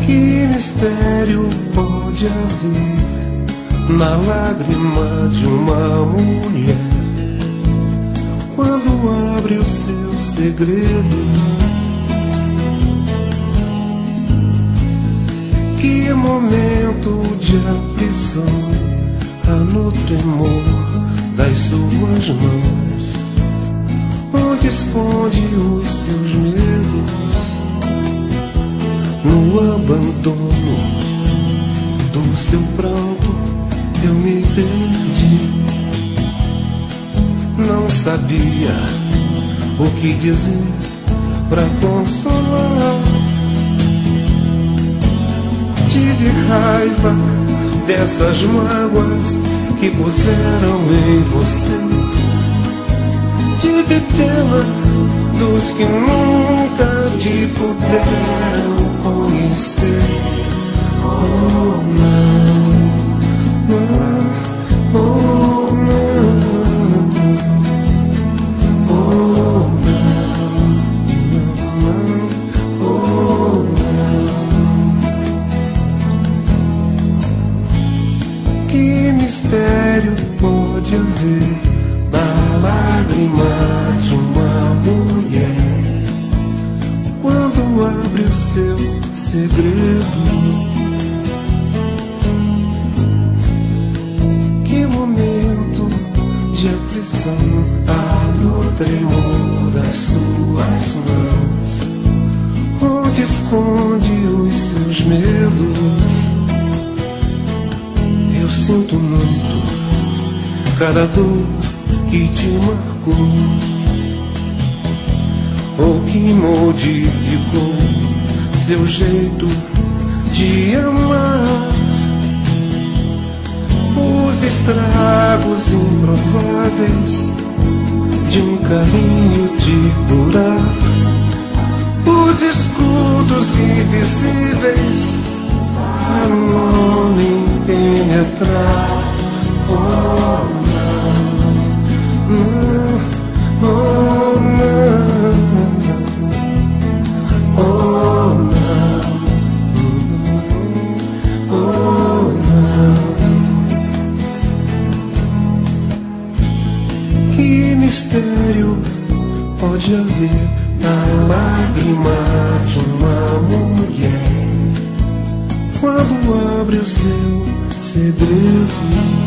Que mistério pode haver na lágrima de uma mulher quando abre o seu segredo? Que momento de aflição há no tremor das suas mãos, onde esconde os seus medos? No abandono do seu pranto eu me perdi. Não sabia o que dizer pra consolar. Tive raiva dessas mágoas que puseram em você. Tive pena dos que nunca te puderam conhecer. Oh não, não, oh não, oh não, não, oh não. Que mistério pode haver na lágrima de uma mulher quando abre o seu segredo? Que momento de aflição há no tremor das suas mãos, onde esconde os seus medos? Eu sinto muito cada dor que te marcou, ou que modificou seu jeito de amar. Os estragos improváveis de um carinho te curar, os escudos invisíveis para um homem penetrar. Oh não, não, oh não, oh não, oh não. Que mistério pode haver na lágrima de uma mulher quando abre o seu segredo?